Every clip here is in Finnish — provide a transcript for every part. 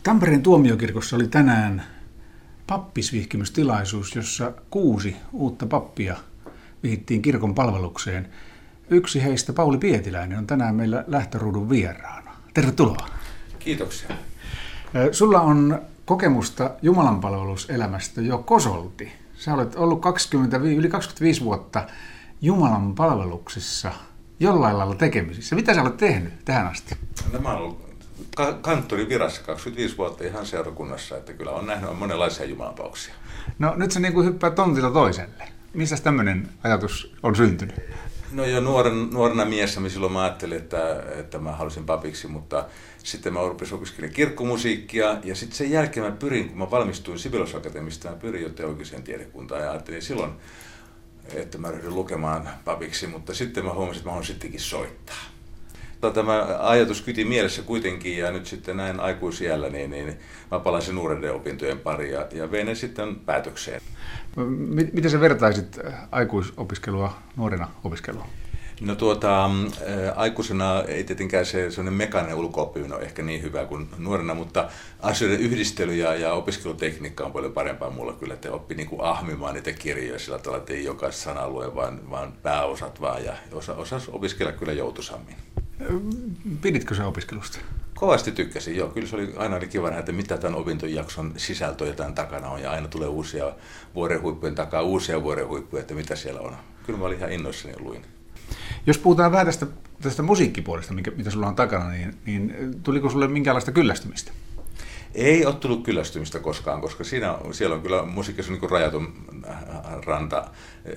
Tampereen tuomiokirkossa oli tänään pappisvihkimystilaisuus, jossa 6 uutta pappia vihittiin kirkon palvelukseen. Yksi heistä, Pauli Pietiläinen, on tänään meillä lähtöruudun vieraana. Tervetuloa. Kiitoksia. Sulla on kokemusta jumalanpalveluselämästä jo kosolti. Sä olet ollut yli 25 vuotta Jumalan palveluksessa jollain lailla tekemisissä. Mitä sä olet tehnyt tähän asti? No, mä olen ollut kanttorin virassa 25 vuotta ihan seurakunnassa, että kyllä on nähnyt monenlaisia jumalanpalveluksia. No nyt sä niin kuin hyppäät tontilta toiselle. Missä tämmöinen ajatus on syntynyt? No jo nuorena miessäni silloin mä ajattelin, että mä halusin papiksi, mutta sitten mä rupesin opiskelemaan kirkkomusiikkia ja sitten sen jälkeen mä pyrin, kun mä valmistuin Sibelius Akatemiasta, mä pyrin jo teologiseen tiedekuntaan ja ajattelin silloin, että mä ryhdyn lukemaan papiksi, mutta sitten mä huomasin, että mä haluan sittenkin soittaa. Tämä ajatus kyti mielessä kuitenkin ja nyt sitten näin aikuisiällä, niin mä palasin nuoreiden opintojen pariin ja vein ne sitten päätökseen. Miten sä vertaisit aikuisopiskelua nuorena opiskelua? No aikuisena ei tietenkään sellainen mekaaninen ulko-oppiminen ole ehkä niin hyvä kuin nuorena, mutta asioiden yhdistely ja opiskelutekniikka on paljon parempaa mulla kyllä, että oppi niin kuin ahmimaan niitä kirjoja sillä tavalla, että ei jokaista sanaa lue, vaan pääosat vaan ja osasi opiskella kyllä joutuisammin. Piditkö sä opiskelusta? Kovasti tykkäsin, joo. Kyllä se oli aina kiva nähdä, että mitä tämän opintojakson sisältö ja tämän takana on. Ja aina tulee uusia vuorenhuippujen takaa, uusia vuorenhuippuja, että mitä siellä on. Kyllä mä olin ihan innoissani ja luin. Jos puhutaan vähän tästä musiikkipuolesta, mitä sulla on takana, niin tuliko sulle minkäänlaista kyllästymistä? Ei ole tullut kyllästymistä koskaan, koska siellä on kyllä musiikissa niin kuin rajaton ranta,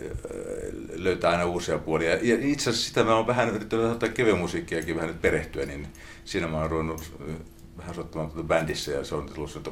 löytää aina uusia puolia. Ja itse asiassa sitä mä oon vähän yrittänyt ottaa kevyen musiikkiakin vähän nyt perehtyä, niin siinä mä oon ruvennut vähän soittamaan bändissä ja se on tullut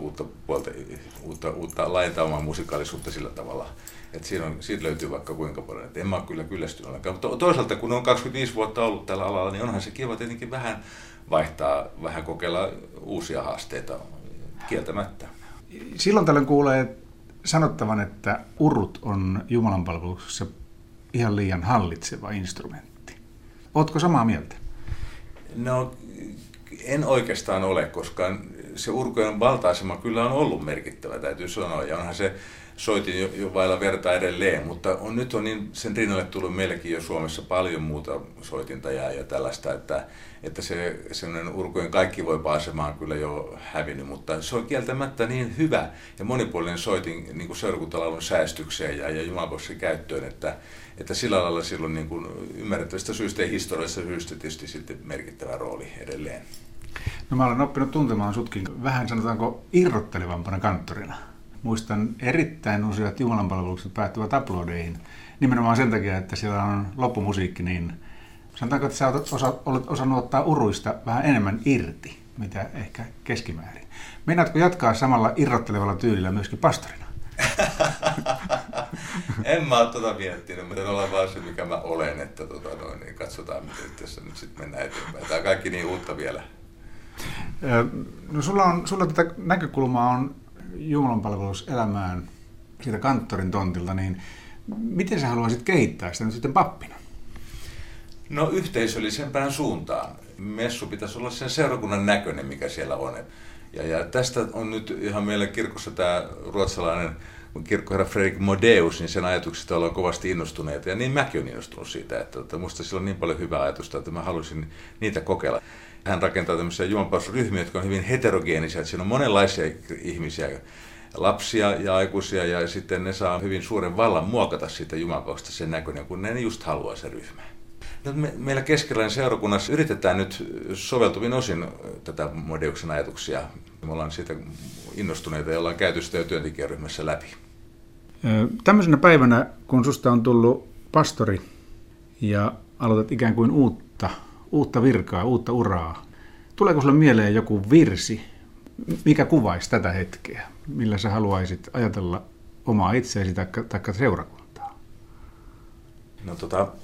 uutta laajentaa omaa musikaalisuutta sillä tavalla. Että siitä löytyy vaikka kuinka paljon. Et en mä ole kyllä kyllästynyt ollenkaan. Mutta toisaalta kun on 25 vuotta ollut tällä alalla, niin onhan se kiva tietenkin vähän vaihtaa, vähän kokeilla uusia haasteita kieltämättä. Silloin tällöin kuulee sanottavan, että urut on jumalanpalveluksessa ihan liian hallitseva instrumentti. Ootko samaa mieltä? No en oikeastaan ole, koska se urkojen valta-asema kyllä on ollut merkittävä, täytyy sanoa. Ja onhan se soitin jo vailla verta edelleen, mutta nyt on niin sen rinnalle tullut meillekin jo Suomessa paljon muuta soitinta ja tällaista, että se semmoinen urkojen kaikki voi asema on kyllä jo hävinnyt, mutta se on kieltämättä niin hyvä ja monipuolinen soitin niin kuin seurakuntalaulun säästykseen ja jumalanpalveluksen käyttöön, että sillä lailla silloin niin kuin ymmärrettävistä syistä ja historiallisista syistä tietysti sitten merkittävä rooli edelleen. No mä olen oppinut tuntemaan sutkin vähän sanotaanko irrottelevampana kanttorina. Muistan erittäin useat jumalanpalvelukset päättyvät aplodeihin. Nimenomaan sen takia, että siellä on loppumusiikki, niin sanotaanko, että sä olet osannut ottaa uruista vähän enemmän irti, mitä ehkä keskimäärin. Meinaatko jatkaa samalla irrottelevalla tyylillä myöskin pastorina? En mä ole miettinyt, mutta olen vaan se, mikä mä olen, että niin katsotaan, miten tässä nyt sitten mennään eteenpäin. Tämä on kaikki niin uutta vielä. No sulla tätä näkökulmaa on jumalanpalveluselämään siitä kanttorin tontilta, niin miten sä haluaisit kehittää sitä nyt sitten pappina? No yhteisöllisempään suuntaan. Messu pitäisi olla sen seurakunnan näköinen, mikä siellä on. Ja tästä on nyt ihan meillä kirkossa tämä ruotsalainen kirkkoherra Fredrik Modéus, niin sen ajatuksista ollaan kovasti innostuneita. Ja niin mäkin olen innostunut siitä, että musta sillä on niin paljon hyvää ajatusta, että mä haluaisin niitä kokeilla. Hän rakentaa tämmöisiä jumalanpalvelusryhmiä, jotka on hyvin heterogeenisia, että siinä on monenlaisia ihmisiä, lapsia ja aikuisia, ja sitten ne saa hyvin suuren vallan muokata siitä jumalanpalvelusta sen näköinen, kun ne just haluaa se ryhmä. Meillä Keskiläinen seurakunnassa yritetään nyt soveltuvin osin tätä Modéuksen ajatuksia. Me ollaan siitä innostuneita ja ollaan käyty sitä jo työntekijäryhmässä läpi. Tämmöisenä päivänä, kun susta on tullut pastori ja aloitat ikään kuin uutta virkaa, uutta uraa, tuleeko sulle mieleen joku virsi, mikä kuvaisi tätä hetkeä? Millä sä haluaisit ajatella omaa itseäsi tai seurakuntaa? No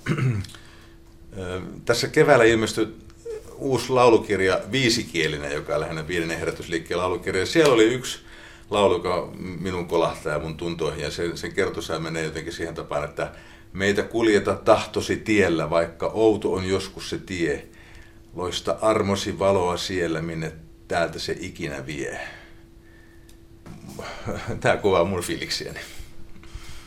tässä keväällä ilmestyi uusi laulukirja viisikielinen, joka on lähinnä Viidennen herätysliikkeen laulukirja. Siellä oli yksi laulu, joka minun kolahtaa ja mun tuntoihin, ja sen kertosäe menee jotenkin siihen tapaan, että meitä kuljeta tahtosi tiellä, vaikka outo on joskus se tie. Loista armosi valoa siellä, minne täältä se ikinä vie. Tämä kuvaa mun fiiliksiäni.